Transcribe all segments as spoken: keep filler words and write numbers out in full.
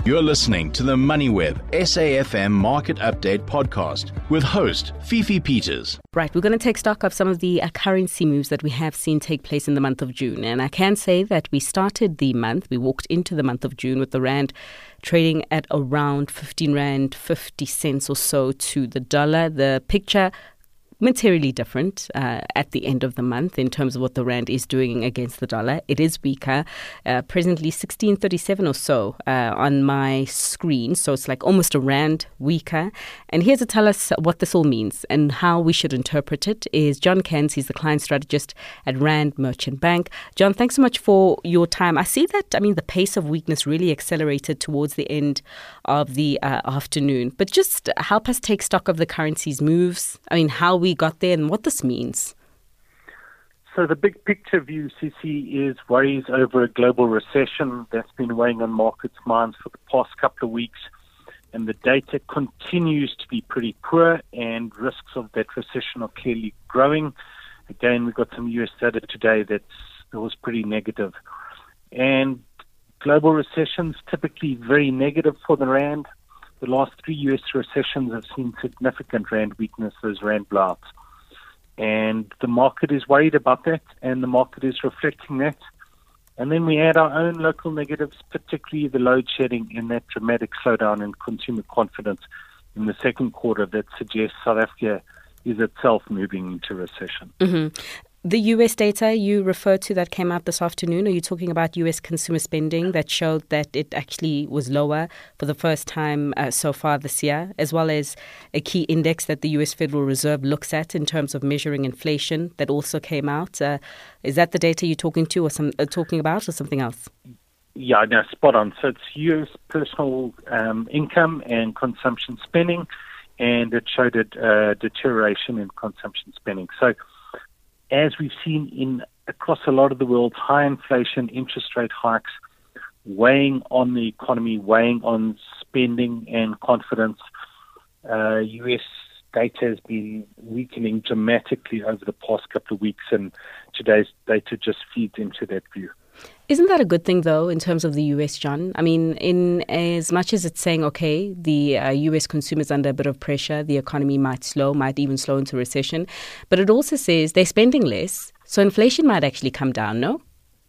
You're listening to the MoneyWeb S A F M Market Update podcast with host Fifi Peters. Right, we're going to take stock of some of the uh, currency moves that we have seen take place in the month of June. And I can say that we started the month, we walked into the month of June with the Rand trading at around fifteen Rand fifty cents or so to the dollar. The picture materially different uh, at the end of the month in terms of what the Rand is doing against the dollar. It is weaker, uh, presently sixteen thirty-seven or so uh, on my screen. So it's like almost a Rand weaker. And here to tell us what this all means and how we should interpret it is John Cairns. He's the client strategist at Rand Merchant Bank. John, thanks so much for your time. I see that, I mean, the pace of weakness really accelerated towards the end of the uh, afternoon. But just help us take stock of the currency's moves. I mean, how we we got there and what this means. So the big picture view, C C, is worries over a global recession that's been weighing on markets' minds for the past couple of weeks, and the data continues to be pretty poor, and risks of that recession are clearly growing. Again, we've got some U S data today that was pretty negative. And global recessions typically very negative for the Rand. The last three U S recessions have seen significant Rand weakness, those Rand blowouts. And the market is worried about that, and the market is reflecting that. And then we add our own local negatives, particularly the load shedding and that dramatic slowdown in consumer confidence in the second quarter that suggests South Africa is itself moving into recession. Mm-hmm. The U S data you referred to that came out this afternoon, are you talking about U S consumer spending that showed that it actually was lower for the first time uh, so far this year, as well as a key index that the U S Federal Reserve looks at in terms of measuring inflation that also came out? Uh, is that the data you're talking to or some uh, talking about or something else? Yeah, no, spot on. So it's U S personal um, income and consumption spending, and it showed a uh, deterioration in consumption spending. So as we've seen in across a lot of the world, high inflation, interest rate hikes, weighing on the economy, weighing on spending and confidence. Uh, U S data has been weakening dramatically over the past couple of weeks, and today's data just feeds into that view. Isn't that a good thing, though, in terms of the U S, John? I mean, in as much as it's saying, okay, the uh, U S consumer's under a bit of pressure, the economy might slow, might even slow into recession, but it also says they're spending less, so inflation might actually come down, no?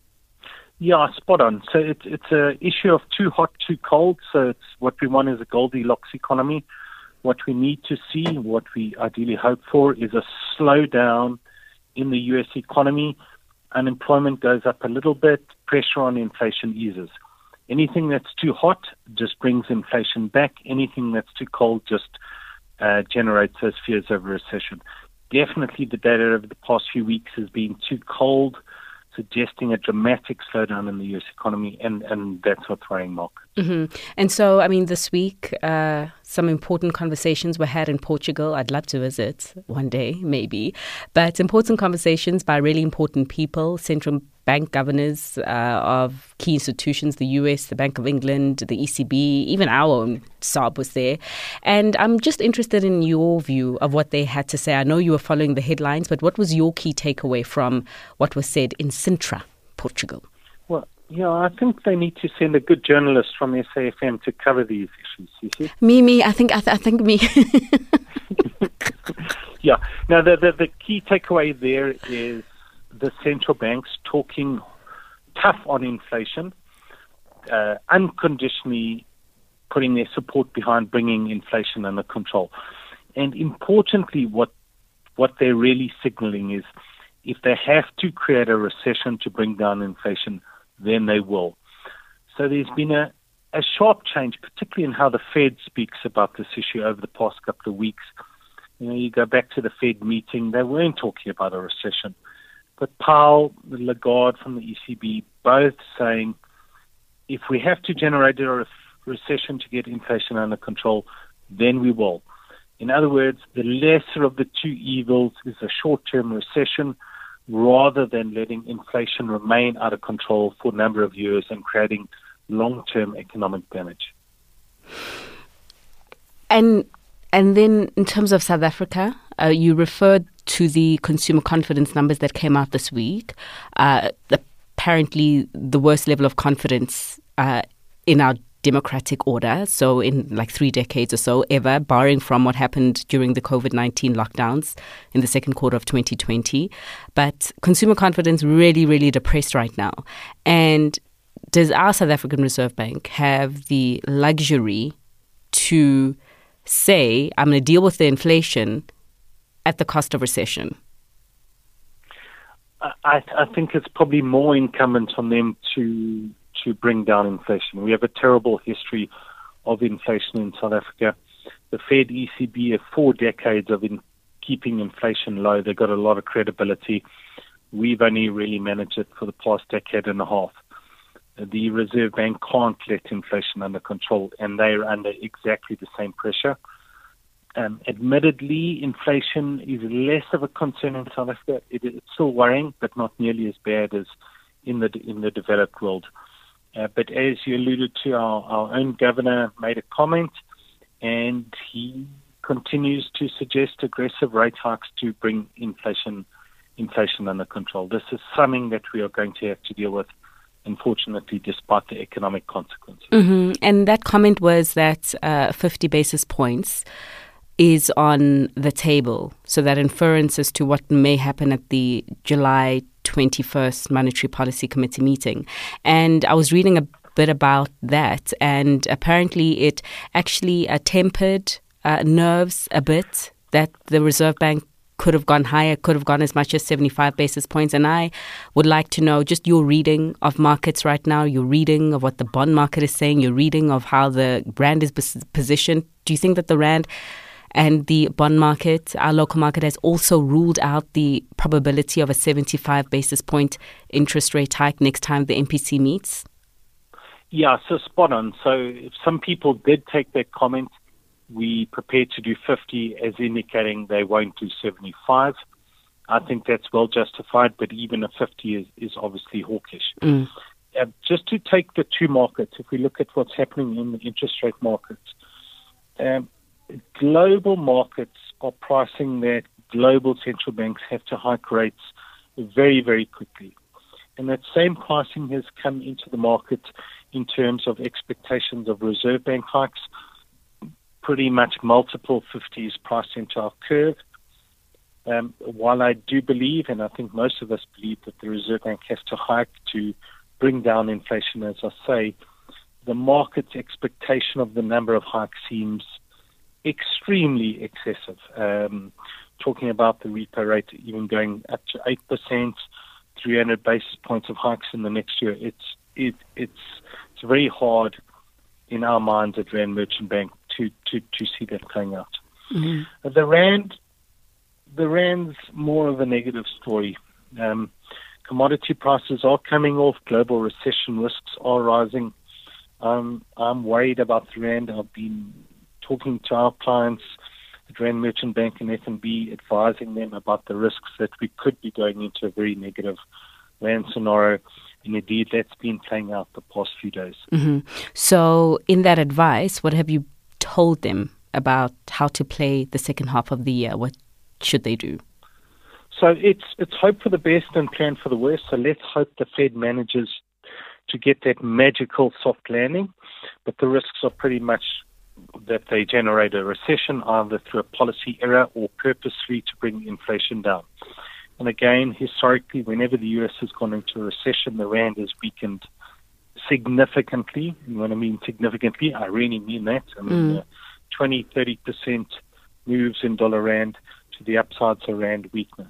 Yeah, spot on. So it's it's an issue of too hot, too cold. So it's what we want is a Goldilocks economy. What we need to see, what we ideally hope for, is a slowdown in the U S economy. Unemployment goes up a little bit, pressure on inflation eases. Anything that's too hot just brings inflation back. Anything that's too cold just uh, generates those fears of recession. Definitely the data over the past few weeks has been too cold, suggesting a dramatic slowdown in the U S economy, and, and that's what's worrying markets. Mm-hmm. And so, I mean, this week, uh, some important conversations were had in Portugal. I'd love to visit one day, maybe. But important conversations by really important people, central bank governors uh, of key institutions, the U S, the Bank of England, the E C B, even our own Saab was there. And I'm just interested in your view of what they had to say. I know you were following the headlines, but what was your key takeaway from what was said in Sintra, Portugal? Well, yeah, I think they need to send a good journalist from S A F M to cover these issues. You see? Me, me, I think, I, th- I think me. Yeah. Now, the, the the key takeaway there is the central banks talking tough on inflation, uh, unconditionally putting their support behind bringing inflation under control. And importantly, what what they're really signaling is if they have to create a recession to bring down inflation, then they will. So there's been a, a sharp change, particularly in how the Fed speaks about this issue over the past couple of weeks. You know, you go back to the Fed meeting, they weren't talking about a recession. But Powell, Lagarde from the E C B, both saying if we have to generate a re- recession to get inflation under control, then we will. In other words, the lesser of the two evils is a short-term recession rather than letting inflation remain out of control for a number of years and creating long-term economic damage. And and then in terms of South Africa, uh, you referred to the consumer confidence numbers that came out this week. Uh, apparently, the worst level of confidence uh, in our democratic order, so in like three decades or so, ever, barring from what happened during the COVID nineteen lockdowns in the second quarter of twenty twenty. But consumer confidence really, really depressed right now. And does our South African Reserve Bank have the luxury to say, I'm going to deal with the inflation at the cost of recession? I, I think it's probably more incumbent on them to to bring down inflation. We have a terrible history of inflation in South Africa. The Fed, E C B have four decades of in keeping inflation low. They've got a lot of credibility. We've only really managed it for the past decade and a half. The Reserve Bank can't let inflation under control, and they're under exactly the same pressure. Um, admittedly, inflation is less of a concern in South Africa. It, it's still worrying, but not nearly as bad as in the in the developed world. Uh, but as you alluded to, our, our own governor made a comment, and he continues to suggest aggressive rate hikes to bring inflation inflation under control. This is something that we are going to have to deal with, unfortunately, despite the economic consequences. Mm-hmm. And that comment was that uh, fifty basis points is on the table. So that inference as to what may happen at the July twenty-first Monetary Policy Committee meeting. And I was reading a bit about that, and apparently it actually uh, tempered uh, nerves a bit, that the Reserve Bank could have gone higher, could have gone as much as seventy-five basis points. And I would like to know just your reading of markets right now, your reading of what the bond market is saying, your reading of how the rand is positioned. Do you think that the rand and the bond market, our local market, has also ruled out the probability of a seventy-five basis point interest rate hike next time the M P C meets? Yeah, so spot on. So if some people did take that comment, we prepared to do fifty as indicating they won't do seventy-five. I think that's well justified, but even a fifty is, is obviously hawkish. Mm. Uh, just to take the two markets, if we look at what's happening in the interest rate markets, um, global markets are pricing that global central banks have to hike rates very, very quickly. And that same pricing has come into the market in terms of expectations of Reserve Bank hikes. Pretty much multiple fifties priced into our curve. Um, while I do believe, and I think most of us believe, that the Reserve Bank has to hike to bring down inflation, as I say, the market's expectation of the number of hikes seems extremely excessive. Um, talking about the repo rate even going up to eight percent, three hundred basis points of hikes in the next year. It's it, it's it's very hard in our minds at Rand Merchant Bank to, to, to see that playing out. Mm-hmm. The Rand, the Rand's more of a negative story. Um, commodity prices are coming off. Global recession risks are rising. Um, I'm worried about the Rand. I've been talking to our clients at Rand Merchant Bank and F N B, advising them about the risks that we could be going into a very negative Rand scenario. And indeed, that's been playing out the past few days. Mm-hmm. So in that advice, what have you told them about how to play the second half of the year? What should they do? So it's it's hope for the best and plan for the worst. So let's hope the Fed manages to get that magical soft landing. But the risks are pretty much that they generate a recession, either through a policy error or purposely to bring inflation down. And again, historically, whenever the U S has gone into a recession, the Rand has weakened significantly. And when I mean significantly, I really mean that. I mean, mm. uh, twenty, thirty percent moves in dollar Rand to the upsides of Rand weakness.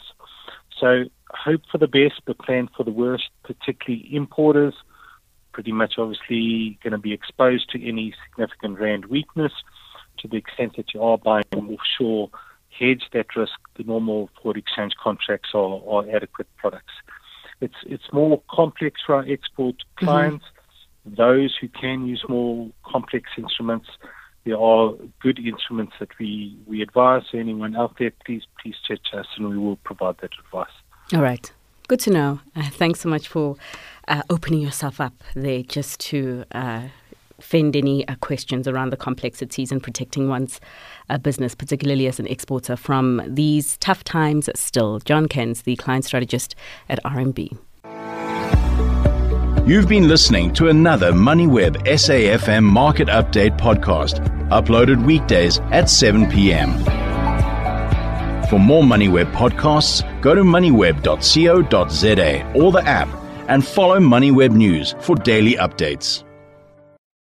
So hope for the best, but plan for the worst, particularly importers, pretty much obviously going to be exposed to any significant Rand weakness. To the extent that you are buying offshore, hedge that risk. The normal forward exchange contracts are, are adequate products. It's it's more complex for our export clients. Mm-hmm. Those who can use more complex instruments, there are good instruments that we, we advise. So anyone out there, please please chat to us and we will provide that advice. All right. Good to know. Uh, thanks so much for uh, opening yourself up there just to uh, fend any uh, questions around the complexities and protecting one's uh, business, particularly as an exporter, from these tough times still. John Cairns, the client strategist at R M B. You've been listening to another MoneyWeb S A F M Market Update podcast, uploaded weekdays at seven p.m. For more MoneyWeb podcasts, go to moneyweb dot co dot za or the app and follow MoneyWeb News for daily updates.